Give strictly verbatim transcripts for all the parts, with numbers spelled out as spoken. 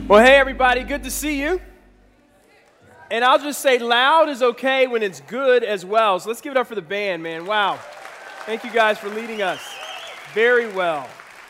Well, hey, everybody, good to see you. And I'll just say loud is okay when it's good as well. So let's give it up for the band, man. Wow. Thank you guys for leading us very well.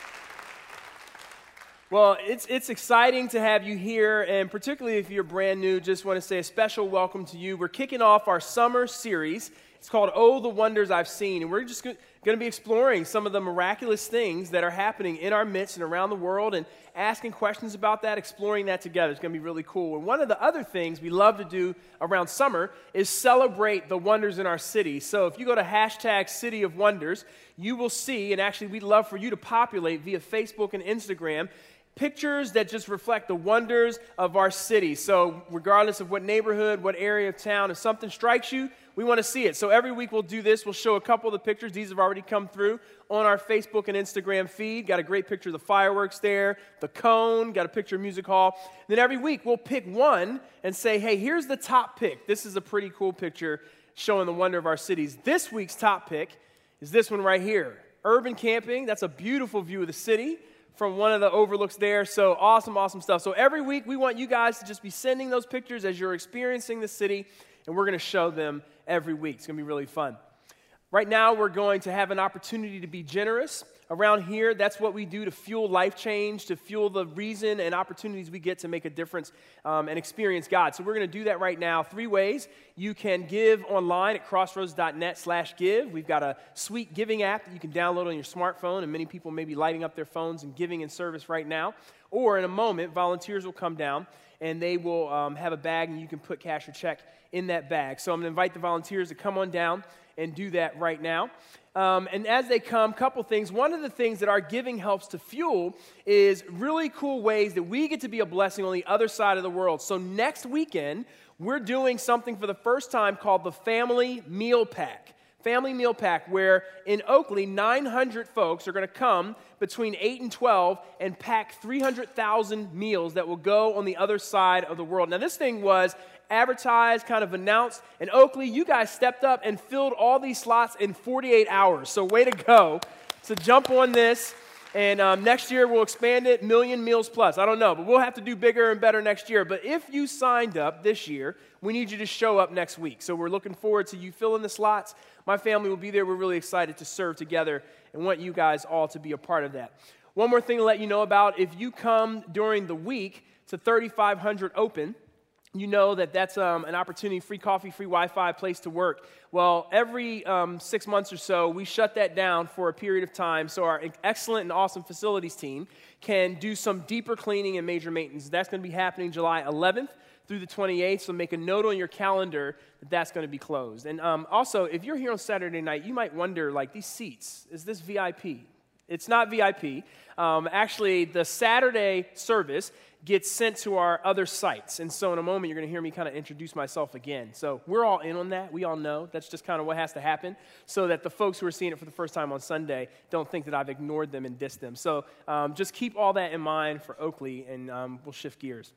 Well, it's it's exciting to have you here, and particularly if you're brand new, just want to say a special welcome to you. We're kicking off our summer series. It's called Oh, the Wonders I've Seen, and we're just going to be exploring some of the miraculous things that are happening in our midst and around the world and asking questions about that, exploring that together. It's going to be really cool. And one of the other things we love to do around summer is celebrate the wonders in our city. So if you go to hashtag City of Wonders, you will see, and actually we'd love for you to populate via Facebook and Instagram, pictures that just reflect the wonders of our city. So regardless of what neighborhood, what area of town, if something strikes you, we want to see it. So every week we'll do this. We'll show a couple of the pictures. These have already come through on our Facebook and Instagram feed. Got a great picture of the fireworks there, the cone, got a picture of Music Hall. Then every week we'll pick one and say, hey, here's the top pick. This is a pretty cool picture showing the wonder of our cities. This week's top pick is this one right here. Urban camping. That's a beautiful view of the city from one of the overlooks there. So awesome, awesome stuff. So every week we want you guys to just be sending those pictures as you're experiencing the city, and we're going to show them every week. It's going to be really fun. Right now we're going to have an opportunity to be generous. Around here, that's what we do to fuel life change, to fuel the reason and opportunities we get to make a difference um, and experience God. So we're going to do that right now. Three ways. You can give online at crossroads.net slash give. We've got a sweet giving app that you can download on your smartphone, and many people may be lighting up their phones and giving in service right now. Or in a moment, volunteers will come down, and they will um, have a bag, and you can put cash or check in that bag. So I'm going to invite the volunteers to come on down and do that right now. Um, and as they come, couple things. One of the things that our giving helps to fuel is really cool ways that we get to be a blessing on the other side of the world. So next weekend, we're doing something for the first time called the Family Meal Pack. Family Meal Pack, where in Oakley, nine hundred folks are going to come between eight and twelve and pack three hundred thousand meals that will go on the other side of the world. Now, this thing was advertised, kind of announced, and Oakley, you guys stepped up and filled all these slots in forty-eight hours. So way to go. So jump on this, and um, next year we'll expand it, million meals plus. I don't know, but we'll have to do bigger and better next year. But if you signed up this year, we need you to show up next week. So we're looking forward to you filling the slots. My family will be there. We're really excited to serve together and want you guys all to be a part of that. One more thing to let you know about, if you come during the week to thirty-five hundred Open, you know that that's um, an opportunity, free coffee, free Wi-Fi, place to work. Well, every um, six months or so, we shut that down for a period of time so our excellent and awesome facilities team can do some deeper cleaning and major maintenance. That's going to be happening July eleventh through the twenty-eighth, so make a note on your calendar that that's going to be closed. And um, also, if you're here on Saturday night, you might wonder, like, these seats, is this V I P? It's not V I P. Um, actually, the Saturday service gets sent to our other sites. And so in a moment, you're going to hear me kind of introduce myself again. So we're all in on that. We all know. That's just kind of what has to happen so that the folks who are seeing it for the first time on Sunday don't think that I've ignored them and dissed them. So um, just keep all that in mind for Oakley, and um, we'll shift gears.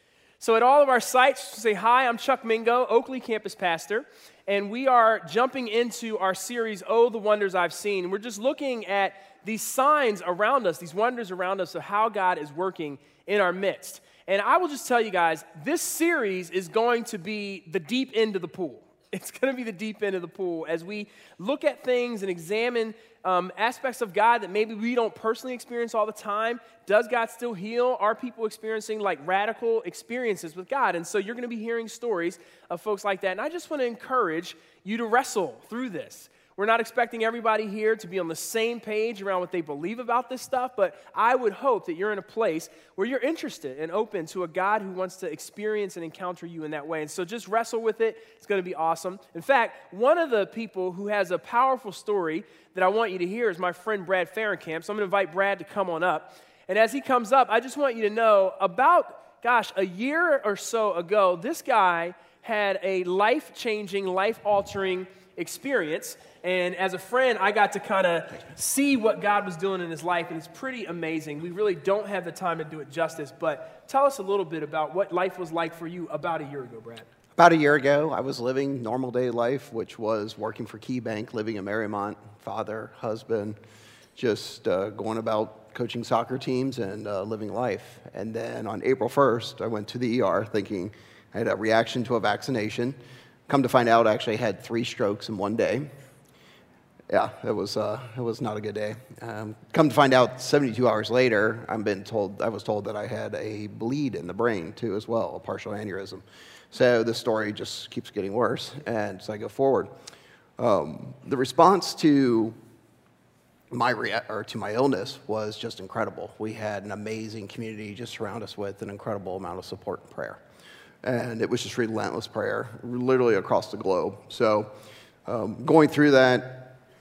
So at all of our sites, say hi, I'm Chuck Mingo, Oakley campus pastor, and we are jumping into our series, Oh, the Wonders I've Seen. We're just looking at these signs around us, these wonders around us of how God is working in our midst. And I will just tell you guys, this series is going to be the deep end of the pool. It's going to be the deep end of the pool as we look at things and examine um, aspects of God that maybe we don't personally experience all the time. Does God still heal? Are people experiencing like radical experiences with God? And so you're going to be hearing stories of folks like that. And I just want to encourage you to wrestle through this. We're not expecting everybody here to be on the same page around what they believe about this stuff, but I would hope that you're in a place where you're interested and open to a God who wants to experience and encounter you in that way. And so just wrestle with it. It's going to be awesome. In fact, one of the people who has a powerful story that I want you to hear is my friend Brad Farrenkamp. So I'm going to invite Brad to come on up. And as he comes up, I just want you to know about, gosh, a year or so ago, this guy had a life-changing, life-altering experience. And as a friend, I got to kind of see what God was doing in his life, and it's pretty amazing. We really don't have the time to do it justice, but tell us a little bit about what life was like for you about a year ago, Brad. About a year ago, I was living normal day life, which was working for KeyBank, living in Marymount, father, husband, just uh, going about coaching soccer teams and uh, living life. And then on April first, I went to the E R thinking I had a reaction to a vaccination. Come to find out, I actually had three strokes in one day. Yeah, it was uh, it was not a good day. Um, come to find out, seventy-two hours later, I've been told I was told that I had a bleed in the brain too, as well, a partial aneurysm. So the story just keeps getting worse, and as I go forward, um, the response to my rea- or to my illness was just incredible. We had an amazing community just surround us with an incredible amount of support and prayer, and it was just relentless prayer, literally across the globe. So um, going through that.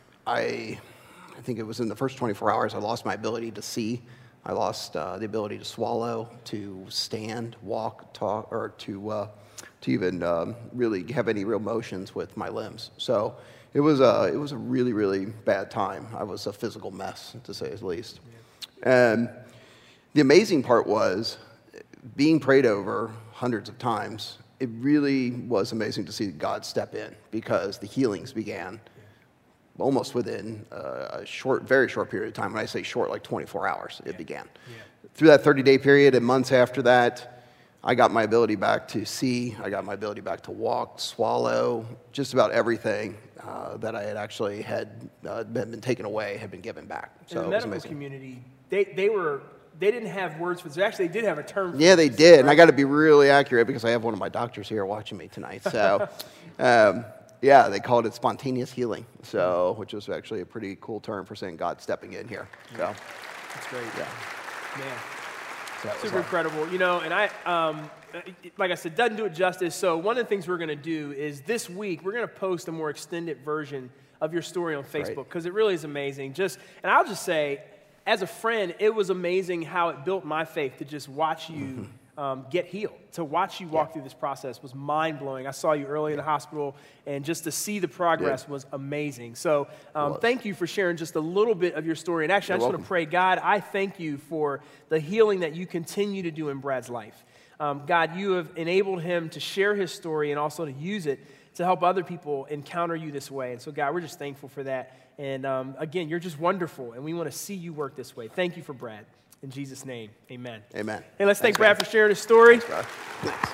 I, I think it was in the first twenty-four hours, I lost my ability to see. I lost uh, the ability to swallow, to stand, walk, talk, or to uh, to even um, really have any real motions with my limbs. So it was a it was a really really bad time. I was a physical mess, to say the least. Yeah. And the amazing part was being prayed over hundreds of times. It really was amazing to see God step in because the healings began almost within uh, a short, very short period of time. When I say short, like twenty-four hours, it yeah. began. Yeah. Through that thirty-day period and months after that, I got my ability back to see. I got my ability back to walk, swallow, just about everything uh, that I had actually had uh, been, been taken away had been given back. So in the medical community, they, they were... They didn't have words for this. Actually, they did have a term for Yeah, they this, did. right? And I got to be really accurate because I have one of my doctors here watching me tonight. So, um, yeah, they called it spontaneous healing, so which was actually a pretty cool term for saying God stepping in here. So that's great. Yeah. Man, so super incredible. You know, and I, um, like I said, doesn't do it justice. So one of the things we're going to do is this week we're going to post a more extended version of your story on Facebook because it really is amazing. Just, and I'll just say, as a friend, it was amazing how it built my faith to just watch you um, get healed. To watch you walk yeah. through this process was mind-blowing. I saw you early in the hospital, and just to see the progress yeah. was amazing. So um, thank you for sharing just a little bit of your story. And actually, You're I just welcome. want to pray, God, I thank you for the healing that you continue to do in Brad's life. Um, God, you have enabled him to share his story and also to use it to help other people encounter you this way. And so, God, we're just thankful for that. And um, again, you're just wonderful, and we want to see you work this way. Thank you for Brad. In Jesus' name, amen. Amen. Hey, let's Thanks, thank Brad man. for sharing his story. Thanks, Thanks.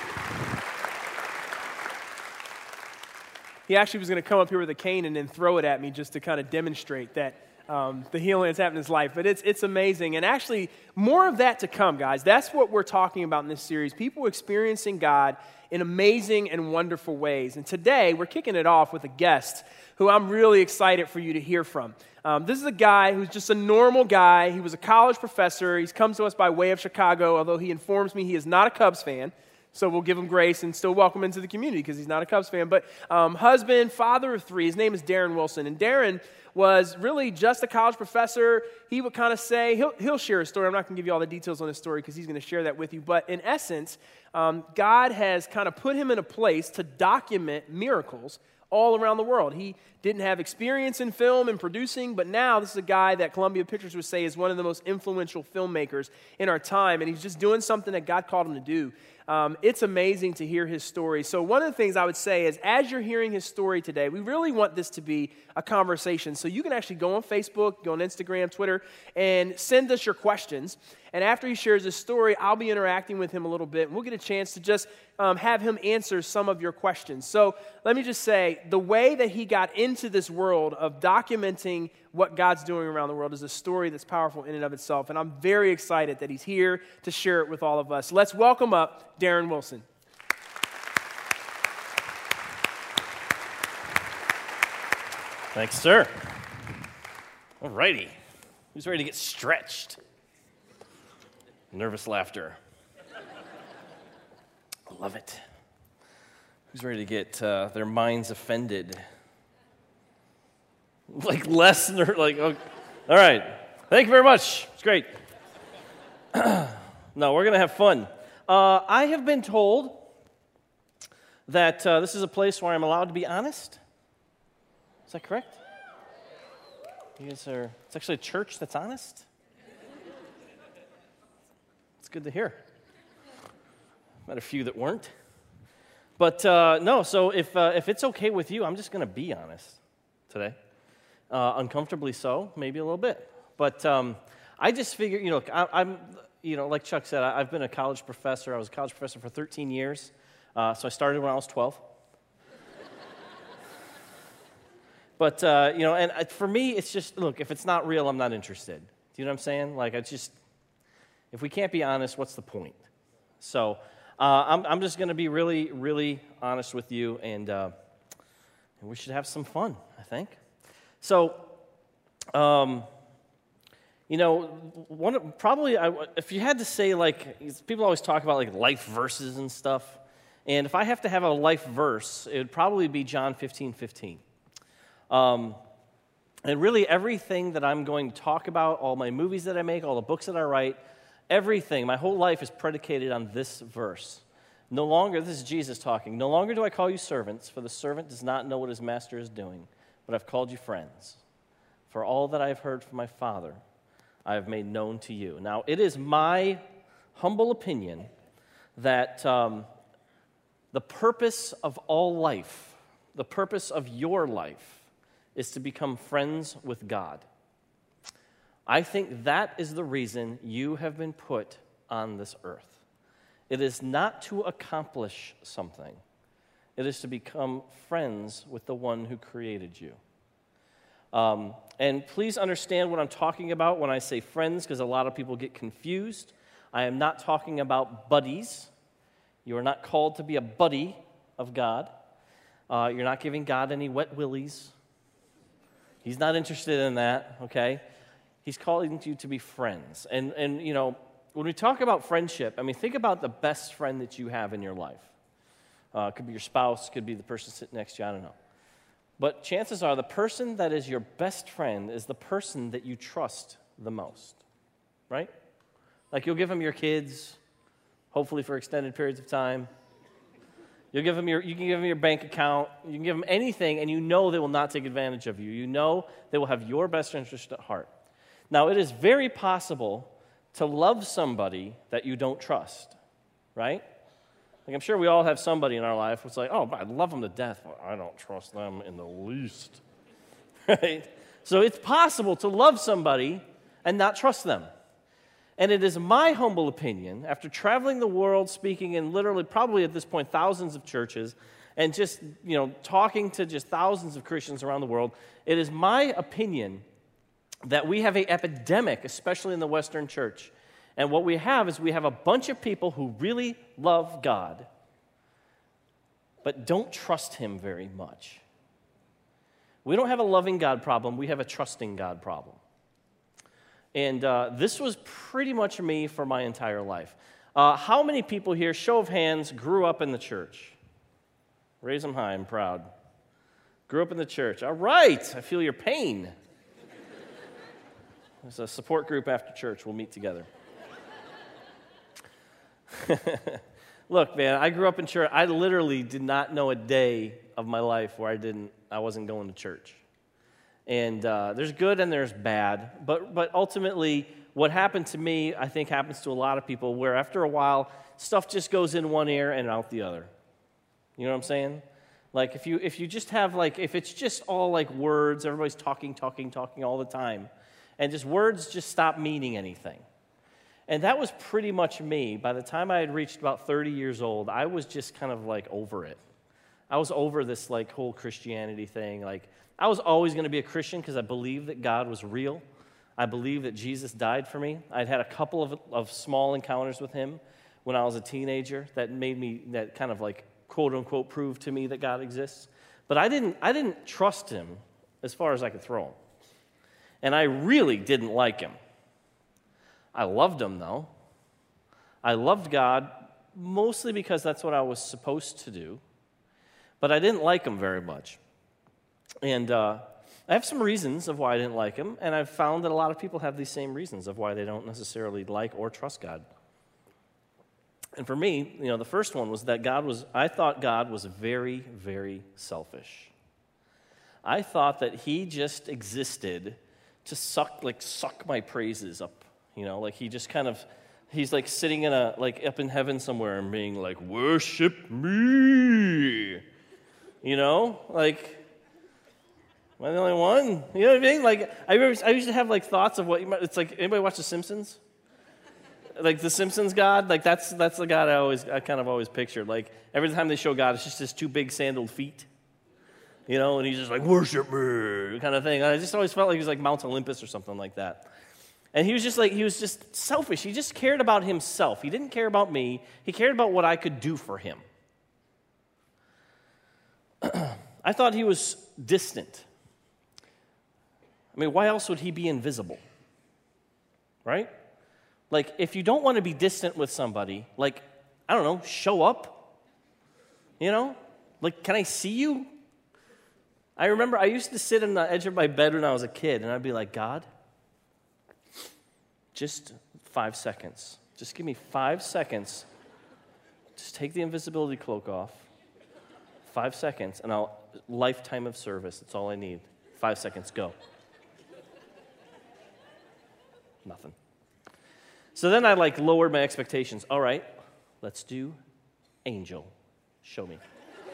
He actually was going to come up here with a cane and then throw it at me just to kind of demonstrate that um, the healing that's happened in his life. But it's it's amazing. And actually, more of that to come, guys. That's what we're talking about in this series. People experiencing God in amazing and wonderful ways. And today, we're kicking it off with a guest who I'm really excited for you to hear from. Um, this is a guy who's just a normal guy. He was a college professor. He comes to us by way of Chicago, although he informs me he is not a Cubs fan. So we'll give him grace and still welcome him into the community because he's not a Cubs fan. But um, husband, father of three. His name is Darren Wilson. And Darren was really just a college professor. He would kind of say, he'll, he'll share his story. I'm not going to give you all the details on his story because he's going to share that with you. But in essence, um, God has kind of put him in a place to document miracles all around the world. He didn't have experience in film and producing, but now this is a guy that Columbia Pictures would say is one of the most influential filmmakers in our time, and he's just doing something that God called him to do. Um, it's amazing to hear his story. So one of the things I would say is as you're hearing his story today, we really want this to be a conversation. So you can actually go on Facebook, go on Instagram, Twitter, and send us your questions. And after he shares his story, I'll be interacting with him a little bit, and we'll get a chance to just um, have him answer some of your questions. So let me just say, the way that he got into this world of documenting what God's doing around the world is a story that's powerful in and of itself. And I'm very excited that he's here to share it with all of us. Let's welcome up Darren Wilson. Thanks, sir. All righty. Who's ready to get stretched? Nervous laughter. I love it. Who's ready to get uh, their minds offended? Like less, ner- like, okay. All right. Thank you very much. It's great. No, we're going to have fun. Uh, I have been told that uh, this is a place where I'm allowed to be honest. Is that correct? You guys are, it's actually a church that's honest. It's good to hear. Met a few that weren't. But uh, no, so if uh, if it's okay with you, I'm just going to be honest today. Uh, uncomfortably so, maybe a little bit. But um, I just figure, you know, I, I'm, you know, like Chuck said, I, I've been a college professor. I was a college professor for thirteen years. Uh, so I started when I was twelve. But, uh, you know, and uh, for me, it's just, look, if it's not real, I'm not interested. Do you know what I'm saying? Like, I just, if we can't be honest, what's the point? So uh, I'm, I'm just going to be really, really honest with you, and, uh, and we should have some fun, I think. So, um, you know, one probably, I, if you had to say, like, people always talk about, like, life verses and stuff, and if I have to have a life verse, it would probably be John fifteen fifteen. Um, and really everything that I'm going to talk about, all my movies that I make, all the books that I write, everything, my whole life is predicated on this verse. No longer, this is Jesus talking, no longer do I call you servants, for the servant does not know what his master is doing, but I've called you friends. For all that I have heard from my Father, I have made known to you. Now, it is my humble opinion that um, the purpose of all life, the purpose of your life, is to become friends with God. I think that is the reason you have been put on this earth. It is not to accomplish something. It is to become friends with the one who created you. Um, and please understand what I'm talking about when I say friends, because a lot of people get confused. I am not talking about buddies. You are not called to be a buddy of God. Uh, you're not giving God any wet willies. He's not interested in that, okay? He's calling you to be friends. And, and you know, when we talk about friendship, I mean, think about the best friend that you have in your life. Uh, it could be your spouse, could be the person sitting next to you, I don't know. But chances are the person that is your best friend is the person that you trust the most, right? Like you'll give them your kids, hopefully for extended periods of time. You'll give them your, you can give them your bank account. You can give them anything, and you know they will not take advantage of you. You know they will have your best interest at heart. Now, it is very possible to love somebody that you don't trust, right? Like I'm sure we all have somebody in our life who's like, oh, I love them to death, but I don't trust them in the least, right? So it's possible to love somebody and not trust them. And it is my humble opinion, after traveling the world, speaking in literally probably at this point thousands of churches, and just, you know, talking to just thousands of Christians around the world, it is my opinion that we have an epidemic, especially in the Western church. And what we have is we have a bunch of people who really love God, but don't trust him very much. We don't have a loving God problem, we have a trusting God problem. And uh, this was pretty much me for my entire life. Uh, how many people here, show of hands, grew up in the church? Raise them high, I'm proud. Grew up in the church. All right, I feel your pain. There's a support group after church. We'll meet together. Look, man, I grew up in church. I literally did not know a day of my life where I didn't, I wasn't going to church. And uh, there's good and there's bad. But but ultimately, what happened to me, I think happens to a lot of people, where after a while, stuff just goes in one ear and out the other. You know what I'm saying? Like if you if you just have like, if it's just all like words, everybody's talking, talking, talking all the time, and just words just stop meaning anything. And that was pretty much me. By the time I had reached about thirty years old, I was just kind of like over it. I was over this like whole Christianity thing. Like I was always going to be a Christian because I believed that God was real. I believed that Jesus died for me. I'd had a couple of, of small encounters with him when I was a teenager that made me, that kind of like quote unquote proved to me that God exists. But I didn't, I didn't trust him as far as I could throw him. And I really didn't like him. I loved him though. I loved God mostly because that's what I was supposed to do. But I didn't like him very much. And uh, I have some reasons of why I didn't like him, and I've found that a lot of people have these same reasons of why they don't necessarily like or trust God. And for me, you know, the first one was that God was, I thought God was very, very selfish. I thought that he just existed to suck, like suck my praises up, you know, like he just kind of, he's like sitting in a, like up in heaven somewhere and being like, worship me, you know, like, Am I the only one? You know what I mean? Like, I remember, I used to have like thoughts of what you might, it's like, anybody watch The Simpsons? Like the Simpsons God, like that's that's the God I always, I kind of always pictured. Like every time they show God, it's just his two big sandaled feet, you know, and he's just like, worship me, kind of thing. And I just always felt like he was like Mount Olympus or something like that. And he was just like, he was just selfish. He just cared about himself. He didn't care about me. He cared about what I could do for him. I thought he was distant. I mean, why else would he be invisible? Right? Like, if you don't want to be distant with somebody, like, I don't know, show up. You know? Like, can I see you? I remember I used to sit on the edge of my bed when I was a kid, and I'd be like, God, just five seconds. Just give me five seconds. Just take the invisibility cloak off. Five seconds, and I'll, lifetime of service. That's all I need. Five seconds, go. Nothing. So then I like lowered my expectations. All right, let's do angel. Show me.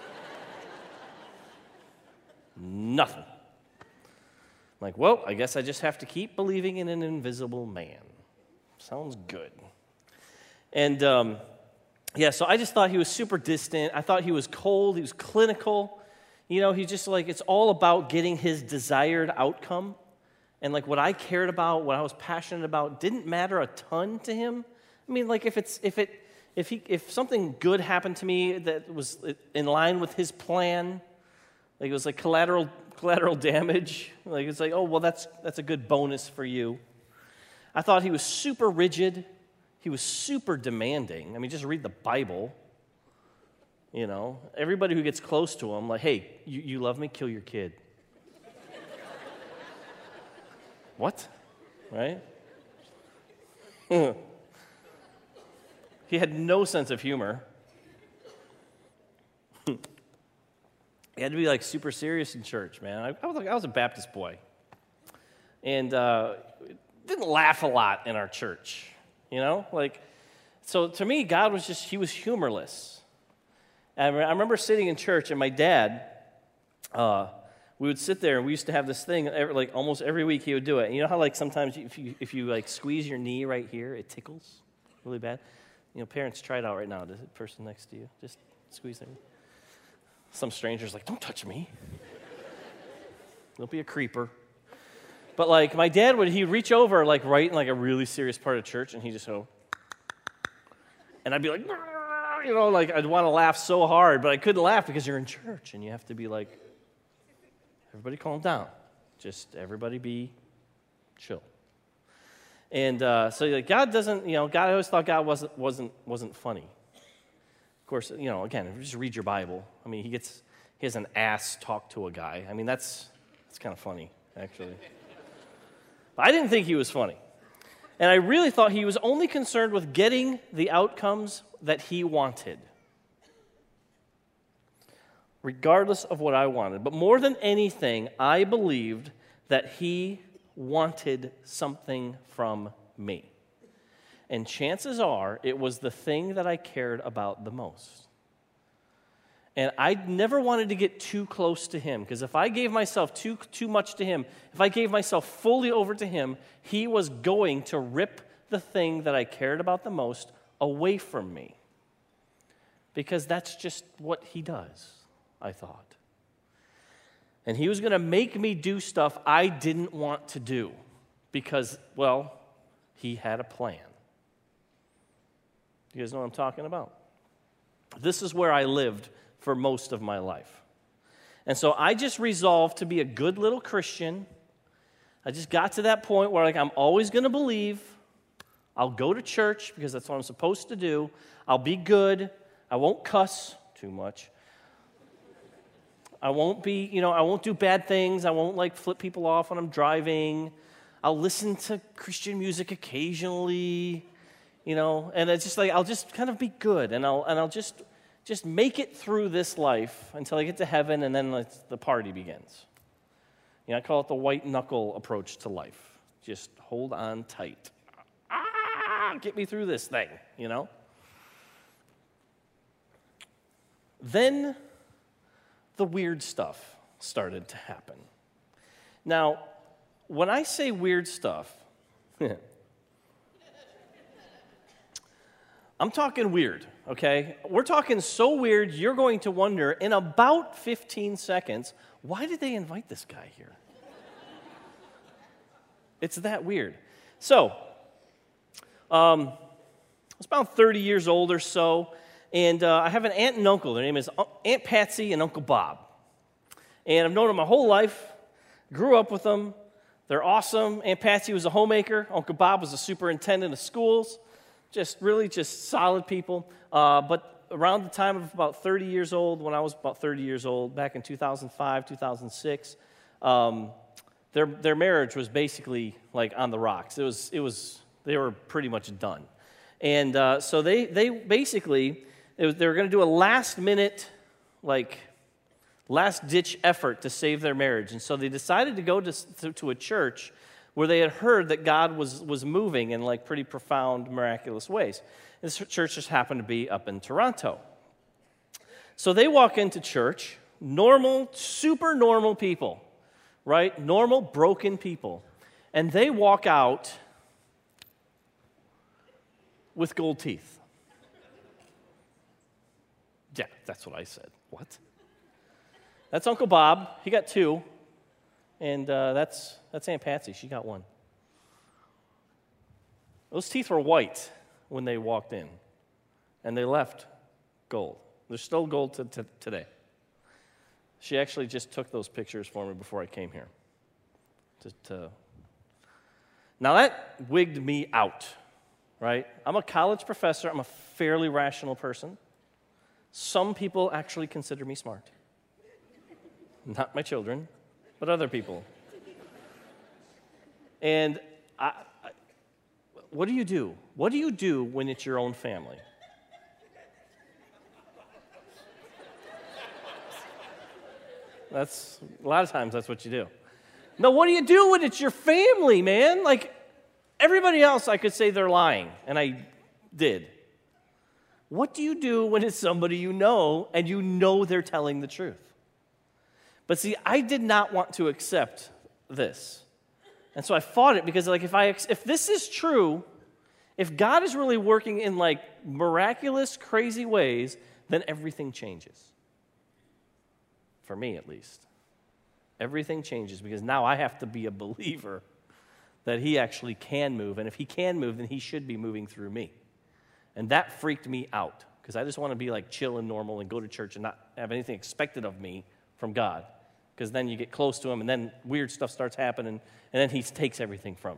Nothing. I'm like, well, I guess I just have to keep believing in an invisible man. Sounds good. And um, yeah, so I just thought he was super distant. I thought he was cold. He was clinical. You know, he's just like, it's all about getting his desired outcome. And like what I cared about, what I was passionate about, didn't matter a ton to him. I mean, like if it's if it if he if something good happened to me that was in line with his plan, like it was like collateral collateral damage. Like it's like, oh well, that's that's a good bonus for you. I thought he was super rigid. He was super demanding. I mean, just read the Bible. You know, everybody who gets close to him, like, hey, you, you love me? Kill your kid. What? Right? He had no sense of humor. He had to be like super serious in church, man. I, I was like, I was a Baptist boy, and uh, didn't laugh a lot in our church. You know, like, so to me, God was just, he was humorless. And I remember sitting in church, and my dad, uh, we would sit there, and we used to have this thing, every, like almost every week he would do it. You know how like sometimes if you if you like squeeze your knee right here, it tickles really bad? You know, parents, try it out right now. The person next to you, just squeeze their knee. Some stranger's like, don't touch me. Don't be a creeper. But like my dad would, he'd reach over like right in like a really serious part of church, and he'd just go, and I'd be like, you know, like I'd want to laugh so hard, but I couldn't laugh because you're in church, and you have to be like, everybody calm down. Just everybody be chill. And uh, so like, God doesn't, you know, God, I always thought God wasn't wasn't wasn't funny. Of course, you know, again, just read your Bible. I mean, he gets he has an ass talk to a guy. I mean, that's that's kind of funny, actually. But I didn't think he was funny. And I really thought he was only concerned with getting the outcomes that he wanted, regardless of what I wanted. But more than anything, I believed that he wanted something from me. And chances are, it was the thing that I cared about the most. And I never wanted to get too close to him, because if I gave myself too, too much to him, if I gave myself fully over to him, he was going to rip the thing that I cared about the most away from me. Because that's just what he does, I thought. And he was going to make me do stuff I didn't want to do because, well, he had a plan. You guys know what I'm talking about? This is where I lived for most of my life. And so I just resolved to be a good little Christian. I just got to that point where like I'm always going to believe. I'll go to church because that's what I'm supposed to do. I'll be good. I won't cuss too much. I won't be, you know, I won't do bad things. I won't like flip people off when I'm driving. I'll listen to Christian music occasionally, you know, and it's just like I'll just kind of be good, and I'll and I'll just just make it through this life until I get to heaven, and then like, the party begins. You know, I call it the white knuckle approach to life. Just hold on tight. Ah, get me through this thing, you know. Then the weird stuff started to happen. Now, when I say weird stuff, I'm talking weird, okay? We're talking so weird, you're going to wonder in about fifteen seconds, why did they invite this guy here? It's that weird. So, um, I was about thirty years old or so, and uh, I have an aunt and uncle. Their name is Aunt Patsy and Uncle Bob. And I've known them my whole life, grew up with them. They're awesome. Aunt Patsy was a homemaker. Uncle Bob was a superintendent of schools. Just really just solid people. Uh, but around the time of about thirty years old, when I was about thirty years old, back in two thousand five, two thousand six, um, their their marriage was basically like on the rocks. It was it was they were pretty much done, and uh, so they they basically it was, they were going to do a last minute like last ditch effort to save their marriage, and so they decided to go to to, to a church where they had heard that God was, was moving in like pretty profound, miraculous ways. This church just happened to be up in Toronto. So they walk into church, normal, super normal people, right? Normal, broken people. And they walk out with gold teeth. Yeah, that's what I said. What? That's Uncle Bob. He got two. And uh, that's that's Aunt Patsy. She got one. Those teeth were white when they walked in, and they left gold. They're still gold to, to today. She actually just took those pictures for me before I came here. To, to... Now that wigged me out, right? I'm a college professor. I'm a fairly rational person. Some people actually consider me smart. Not my children, but other people. And I, I, what do you do? What do you do when it's your own family? That's a lot of times that's what you do. No, what do you do when it's your family, man? Like everybody else, I could say they're lying, and I did. What do you do when it's somebody you know and you know they're telling the truth? But see, I did not want to accept this. And so I fought it because like if I if this is true, if God is really working in like miraculous, crazy ways, then everything changes. For me at least. Everything changes because now I have to be a believer that he actually can move. And if he can move, then he should be moving through me. And that freaked me out because I just want to be like chill and normal and go to church and not have anything expected of me from God, because then you get close to him, and then weird stuff starts happening, and then he takes everything from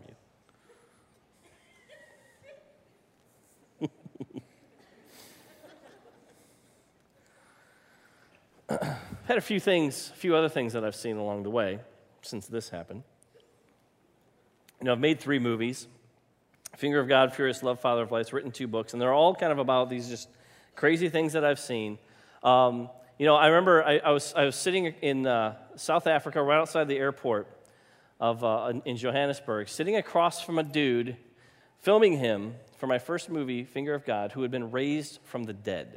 you. Had a few things, a few other things that I've seen along the way since this happened. You know, I've made three movies: Finger of God, Furious Love, Father of Lights, written two books, and they're all kind of about these just crazy things that I've seen. Um, You know, I remember I, I was I was sitting in uh, South Africa, right outside the airport of uh, in Johannesburg, sitting across from a dude, filming him for my first movie, Finger of God, who had been raised from the dead.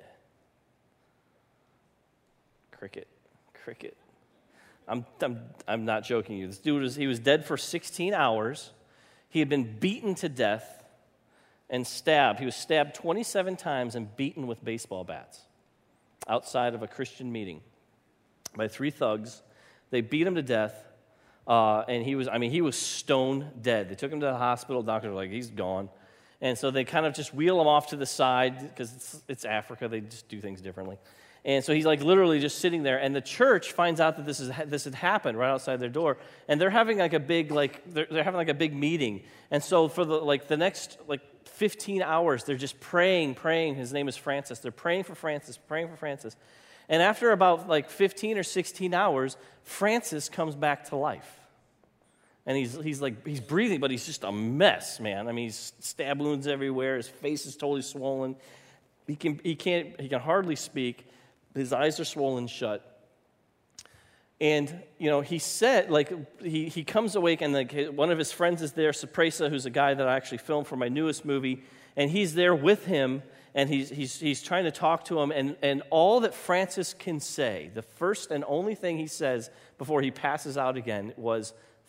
Cricket, cricket. I'm I'm I'm not joking you. This dude was he was dead for sixteen hours. He had been beaten to death and stabbed. He was stabbed twenty-seven times and beaten with baseball bats outside of a Christian meeting by three thugs. They beat him to death, uh, and he was, I mean, he was stone dead. They took him to the hospital. Doctors were like, he's gone. And so they kind of just wheel him off to the side because it's, it's Africa. They just do things differently. And so he's like literally just sitting there, and the church finds out that this is this had happened right outside their door, and they're having like a big like they're, they're having like a big meeting. And so for the like the next like fifteen hours, they're just praying, praying. His name is Francis. They're praying for Francis, praying for Francis. And after about like fifteen or sixteen hours, Francis comes back to life. And he's he's like he's breathing, but he's just a mess, man. I mean, he's stab wounds everywhere. His face is totally swollen. He can he can't he can hardly speak. His eyes are swollen shut. And, you know, he said, like, he, he comes awake, and like one of his friends is there, Sapresa, who's a guy that I actually filmed for my newest movie, and he's there with him, and he's he's he's trying to talk to him, and, and all that Francis can say, the first and only thing he says before he passes out again was,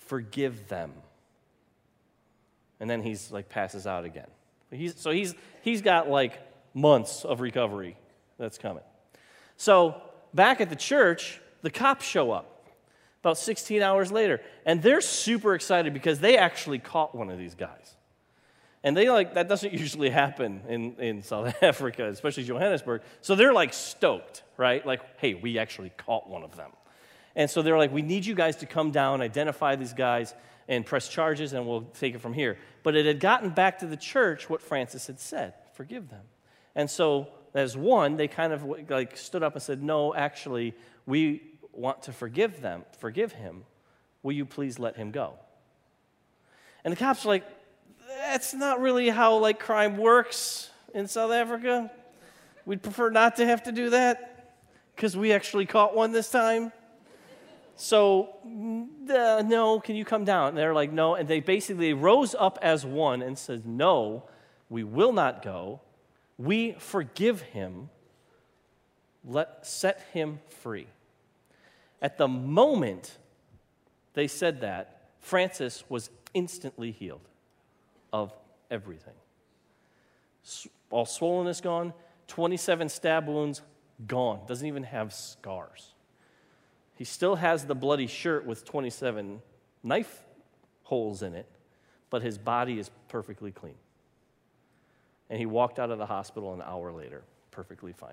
forgive them. And then he's like passes out again. He's, so he's he's got like months of recovery that's coming. So back at the church, the cops show up about sixteen hours later, and they're super excited because they actually caught one of these guys. And they like, that doesn't usually happen in, in South Africa, especially Johannesburg. So they're like stoked, right? Like, hey, we actually caught one of them. And so they're like, we need you guys to come down, identify these guys, and press charges, and we'll take it from here. But it had gotten back to the church what Francis had said, forgive them. And so as one, they kind of like stood up and said, no, actually, we want to forgive them, forgive him. Will you please let him go? And the cops are like, that's not really how like crime works in South Africa. We'd prefer not to have to do that because we actually caught one this time. So, uh, no, can you come down? And they're like, no. And they basically rose up as one and said, no, we will not go. We forgive him. Let set him free. At the moment they said that, Francis was instantly healed of everything. All swollenness gone, twenty-seven stab wounds gone. Doesn't even have scars. He still has the bloody shirt with twenty-seven knife holes in it, but his body is perfectly clean. And he walked out of the hospital an hour later, perfectly fine.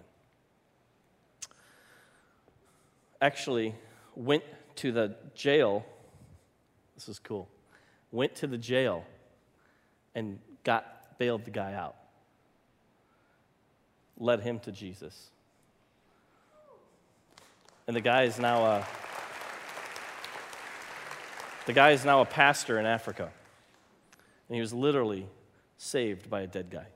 Actually, went to the jail. This is cool. Went to the jail and got bailed the guy out. Led him to Jesus. And the guy is now a the guy is now a pastor in Africa. And he was literally saved by a dead guy.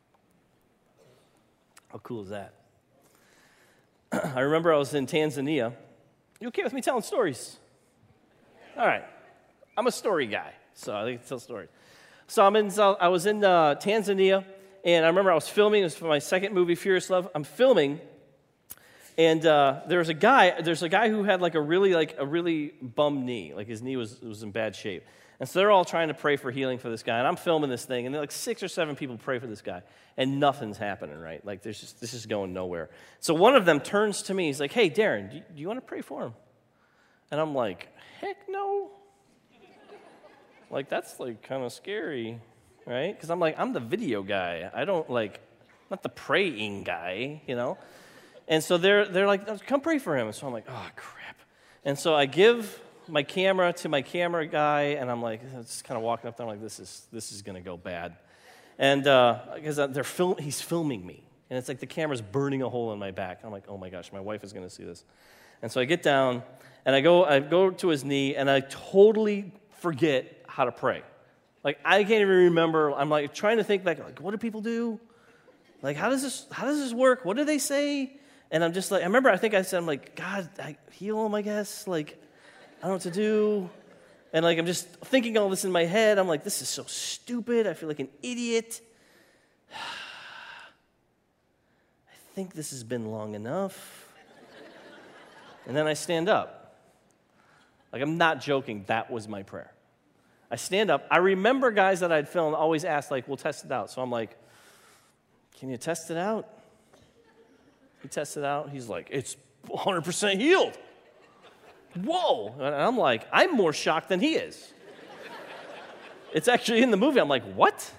How cool is that? I remember I was in Tanzania. You okay with me telling stories? All right. I'm a story guy, so I like to tell stories. So I'm in, I was in uh, Tanzania, and I remember I was filming. It was for my second movie, Furious Love. I'm filming, and uh, there was a guy. There's a guy who had like a really like a really bum knee, like his knee was was in bad shape. And so they're all trying to pray for healing for this guy, and I'm filming this thing, and like six or seven people pray for this guy, and nothing's happening, right? Like there's just this is going nowhere. So one of them turns to me. He's like, "Hey, Darren, do you, do you want to pray for him?" And I'm like, "Heck no." Like, that's, like, kind of scary, right? Because I'm like, I'm the video guy. I don't, like, I'm not the praying guy, you know? And so they're they're like, come pray for him. And so I'm like, oh, crap. And so I give my camera to my camera guy, and I'm like, just kind of walking up there. I'm like, this is this is going to go bad. And because uh, they're film, he's filming me. And it's like the camera's burning a hole in my back. I'm like, oh, my gosh, my wife is going to see this. And so I get down, and I go I go to his knee, and I totally forget how to pray. Like, I can't even remember. I'm like trying to think back, like, what do people do? Like, how does this how does this work? What do they say? And I'm just like, I remember I think I said, I'm like, God, I heal him, I guess. Like, I don't know what to do. And like, I'm just thinking all this in my head. I'm like, this is so stupid. I feel like an idiot. I think this has been long enough. And then I stand up. Like, I'm not joking. That was my prayer. I stand up. I remember guys that I'd filmed always asked, like, we'll test it out. So I'm like, can you test it out? He tests it out. He's like, it's one hundred percent healed. Whoa. And I'm like, I'm more shocked than he is. It's actually in the movie. I'm like, what?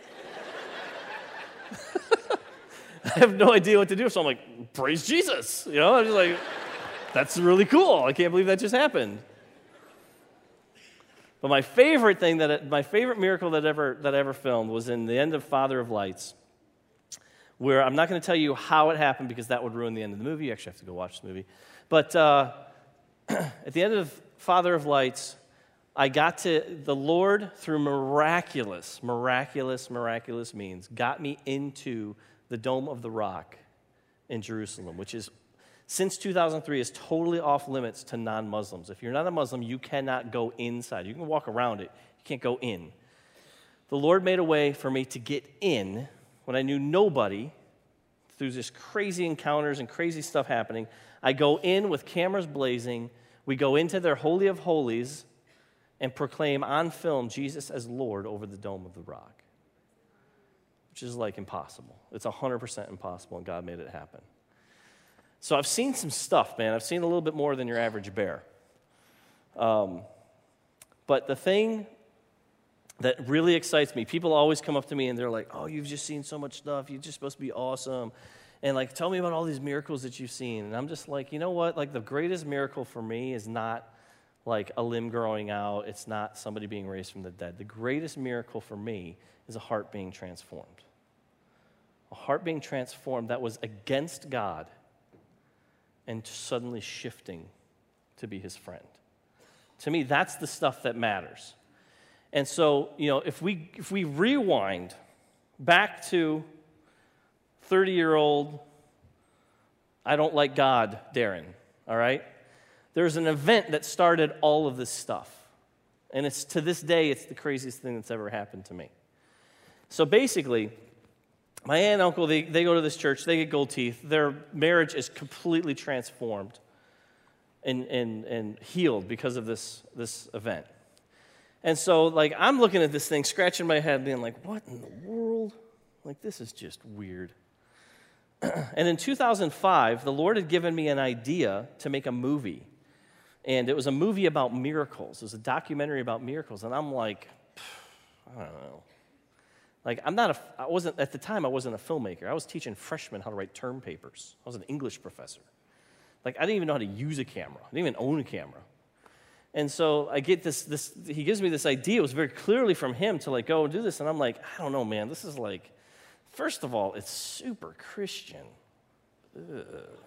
I have no idea what to do. So I'm like, praise Jesus. You know, I'm just like, that's really cool. I can't believe that just happened. But my favorite thing, that it, my favorite miracle that ever that I ever filmed was in the end of Father of Lights, where I'm not going to tell you how it happened because that would ruin the end of the movie. You actually have to go watch the movie. But uh, at the end of Father of Lights, I got to, the Lord, through miraculous, miraculous, miraculous means, got me into the Dome of the Rock in Jerusalem, which is, since two thousand three, is totally off limits to non-Muslims. If you're not a Muslim, you cannot go inside. You can walk around it. You can't go in. The Lord made a way for me to get in when I knew nobody, through just crazy encounters and crazy stuff happening. I go in with cameras blazing. We go into their Holy of Holies, and proclaim on film Jesus as Lord over the Dome of the Rock, which is like impossible. It's one hundred percent impossible, and God made it happen. So I've seen some stuff, man. I've seen a little bit more than your average bear. Um, but the thing that really excites me, people always come up to me and they're like, oh, you've just seen so much stuff. You're just supposed to be awesome. And like, tell me about all these miracles that you've seen. And I'm just like, you know what? Like the greatest miracle for me is not like a limb growing out. It's not somebody being raised from the dead. The greatest miracle for me is a heart being transformed. A heart being transformed that was against God and suddenly shifting to be his friend. To me, that's the stuff that matters. And so, you know, if we if we rewind back to thirty-year-old, I don't like God, Darren, all right? There's an event that started all of this stuff. And it's to this day, it's the craziest thing that's ever happened to me. So basically, my aunt and uncle, they, they go to this church, they get gold teeth. Their marriage is completely transformed and, and, and healed because of this, this event. And so, like, I'm looking at this thing, scratching my head, being like, what in the world? Like, this is just weird. And in two thousand five, the Lord had given me an idea to make a movie. And it was a movie about miracles. It was a documentary about miracles. And I'm like, I don't know. Like, I'm not a, I wasn't, at the time, I wasn't a filmmaker. I was teaching freshmen how to write term papers. I was an English professor. Like, I didn't even know how to use a camera. I didn't even own a camera. And so I get this, this, he gives me this idea. It was very clearly from him to, like, go and do this. And I'm like, I don't know, man. This is like, first of all, it's super Christian. Ugh.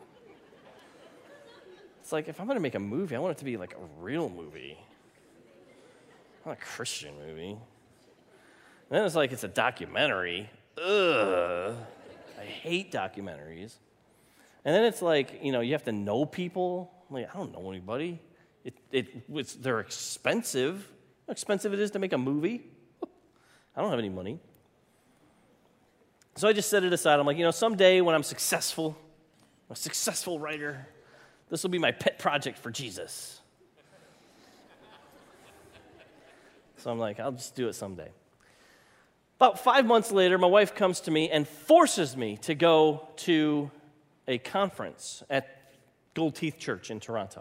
It's like, if I'm going to make a movie, I want it to be like a real movie, not a Christian movie. And then it's like, it's a documentary. Ugh. I hate documentaries. And then it's like, you know, you have to know people. I'm like, I don't know anybody. It, it, it's, they're expensive. How expensive it is to make a movie. I don't have any money. So I just set it aside. I'm like, you know, someday when I'm successful, a successful writer, this will be my pet project for Jesus. So I'm like, I'll just do it someday. About five months later, my wife comes to me and forces me to go to a conference at Gold Teeth Church in Toronto.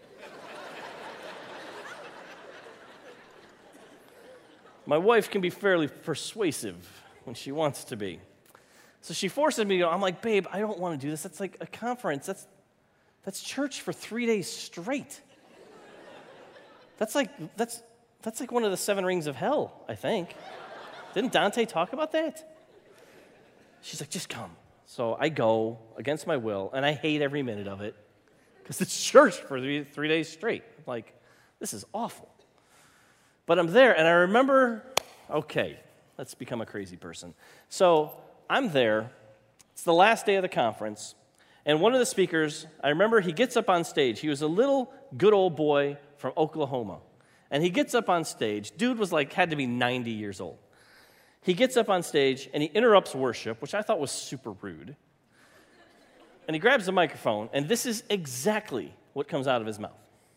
My wife can be fairly persuasive when she wants to be. So she forces me to go. I'm like, babe, I don't want to do this. That's like a conference. That's That's church for three days straight. That's like that's that's like one of the seven rings of hell, I think. Didn't Dante talk about that? She's like, just come. So I go against my will, and I hate every minute of it because it's church for three, three days straight. I'm like, this is awful. But I'm there, and I remember, okay, let's become a crazy person. So I'm there. It's the last day of the conference. And one of the speakers, I remember he gets up on stage. He was a little good old boy from Oklahoma. And he gets up on stage. Dude was like, had to be ninety years old. He gets up on stage and he interrupts worship, which I thought was super rude. And he grabs the microphone, and this is exactly what comes out of his mouth.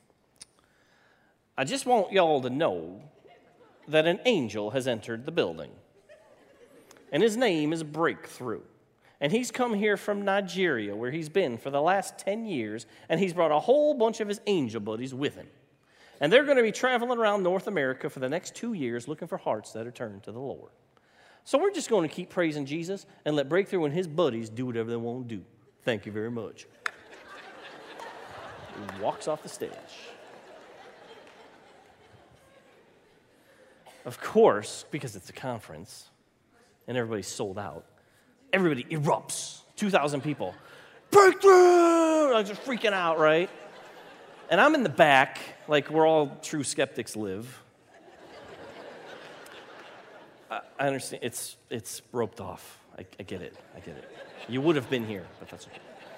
I just want y'all to know that an angel has entered the building. And his name is Breakthrough. And he's come here from Nigeria, where he's been for the last ten years, and he's brought a whole bunch of his angel buddies with him. And they're going to be traveling around North America for the next two years looking for hearts that are turned to the Lord. So we're just going to keep praising Jesus and let Breakthrough and his buddies do whatever they want to do. Thank you very much. He walks off the stage. Of course, because it's a conference and everybody's sold out, everybody erupts. two thousand people. Breakthrough! I'm just freaking out, right? And I'm in the back, like where all true skeptics live. I, I understand. It's it's roped off. I, I get it. I get it. You would have been here, but that's okay.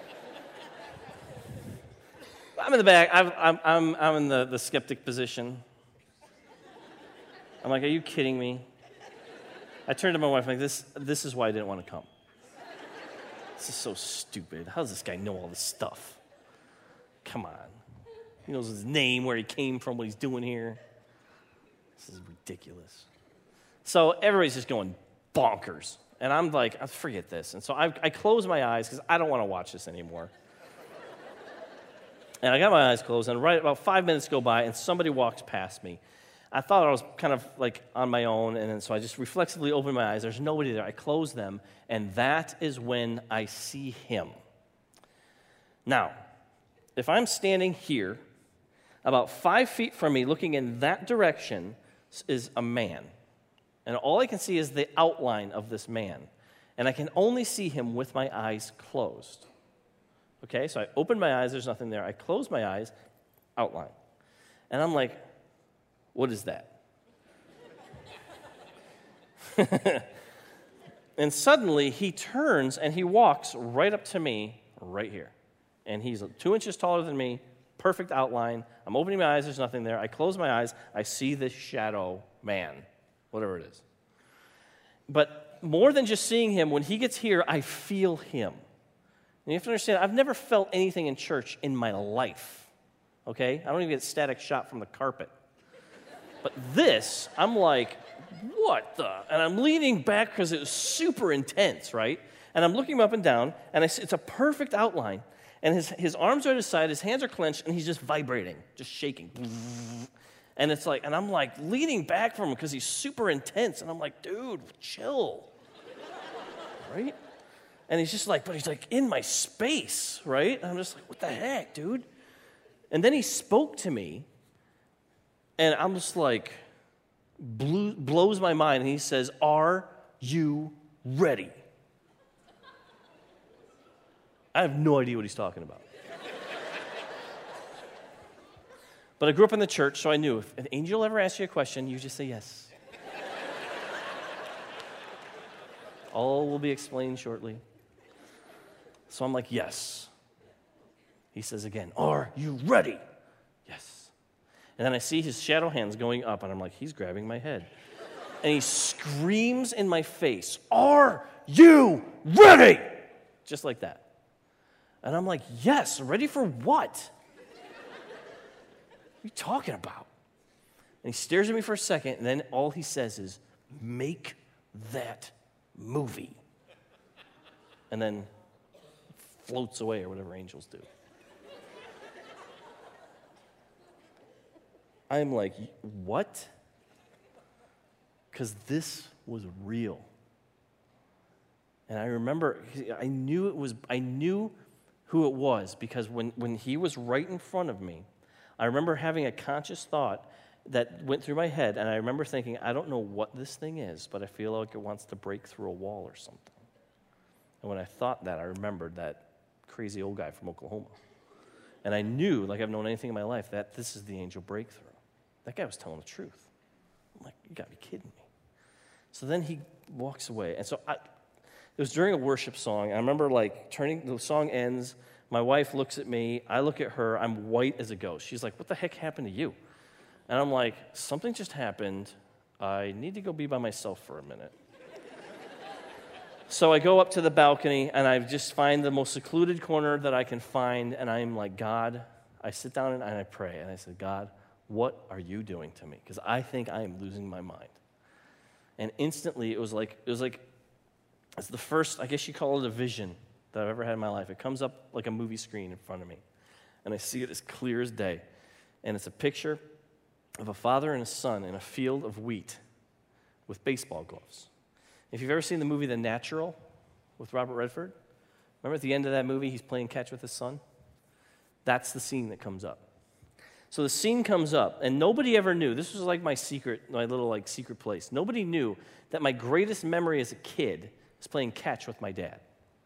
I'm in the back. I've, I'm I'm I'm in the, the skeptic position. I'm like, are you kidding me? I turned to my wife like, this This is why I didn't want to come. This is so stupid. How does this guy know all this stuff? Come on. He knows his name, where he came from, what he's doing here. This is ridiculous. So everybody's just going bonkers. And I'm like, "I forget this." And so I, I close my eyes because I don't want to watch this anymore. And I got my eyes closed, and right about five minutes go by, and somebody walks past me. I thought I was kind of like on my own, and then so I just reflexively opened my eyes. There's nobody there. I close them, and that is when I see him. Now, if I'm standing here, about five feet from me, looking in that direction, is a man. And all I can see is the outline of this man. And I can only see him with my eyes closed. Okay, so I open my eyes, there's nothing there. I close my eyes, outline. And I'm like, what is that? And suddenly he turns and he walks right up to me right here. And he's two inches taller than me, perfect outline. I'm opening my eyes, there's nothing there. I close my eyes, I see this shadow man, whatever it is. But more than just seeing him, when he gets here, I feel him. And you have to understand, I've never felt anything in church in my life, okay? I don't even get static shot from the carpet. But this, I'm like, what the? And I'm leaning back because it was super intense, right? And I'm looking him up and down, and I see it's a perfect outline. And his, his arms are at his side, his hands are clenched, and he's just vibrating, just shaking. And it's like, and I'm like leaning back from him because he's super intense. And I'm like, dude, chill, right? And he's just like, but he's like in my space, right? And I'm just like, what the heck, dude? And then he spoke to me, and I'm just like, blew, blows my mind. And he says, "Are you ready?" I have no idea what he's talking about. But I grew up in the church, so I knew if an angel ever asks you a question, you just say yes. All will be explained shortly. So I'm like, yes. He says again, "Are you ready?" Yes. And then I see his shadow hands going up, and I'm like, he's grabbing my head. And he screams in my face, "Are you ready?" Just like that. And I'm like, yes, ready for what? What are you talking about? And he stares at me for a second, and then all he says is, "Make that movie." And then floats away, or whatever angels do. I'm like, what? Because this was real. And I remember, I knew it was, I knew who it was, because when, when he was right in front of me, I remember having a conscious thought that went through my head, and I remember thinking, I don't know what this thing is, but I feel like it wants to break through a wall or something. And when I thought that, I remembered that crazy old guy from Oklahoma. And I knew, like I've known anything in my life, that this is the angel breakthrough. That guy was telling the truth. I'm like, you got to be kidding me. So then he walks away. And so I, it was during a worship song. And I remember like turning, the song ends. My wife looks at me. I look at her. I'm white as a ghost. She's like, what the heck happened to you? And I'm like, something just happened. I need to go be by myself for a minute. So I go up to the balcony, and I just find the most secluded corner that I can find, and I'm like, God, I sit down and I pray, and I said, God, what are you doing to me? Because I think I am losing my mind. And instantly, it was like, it was like, it's the first, I guess you call it a vision that I've ever had in my life. It comes up like a movie screen in front of me, and I see it as clear as day. And it's a picture of a father and a son in a field of wheat with baseball gloves. If you've ever seen the movie The Natural with Robert Redford, remember at the end of that movie, he's playing catch with his son? That's the scene that comes up. So the scene comes up, and nobody ever knew. This was like my secret, my little like secret place. Nobody knew that my greatest memory as a kid was playing catch with my dad.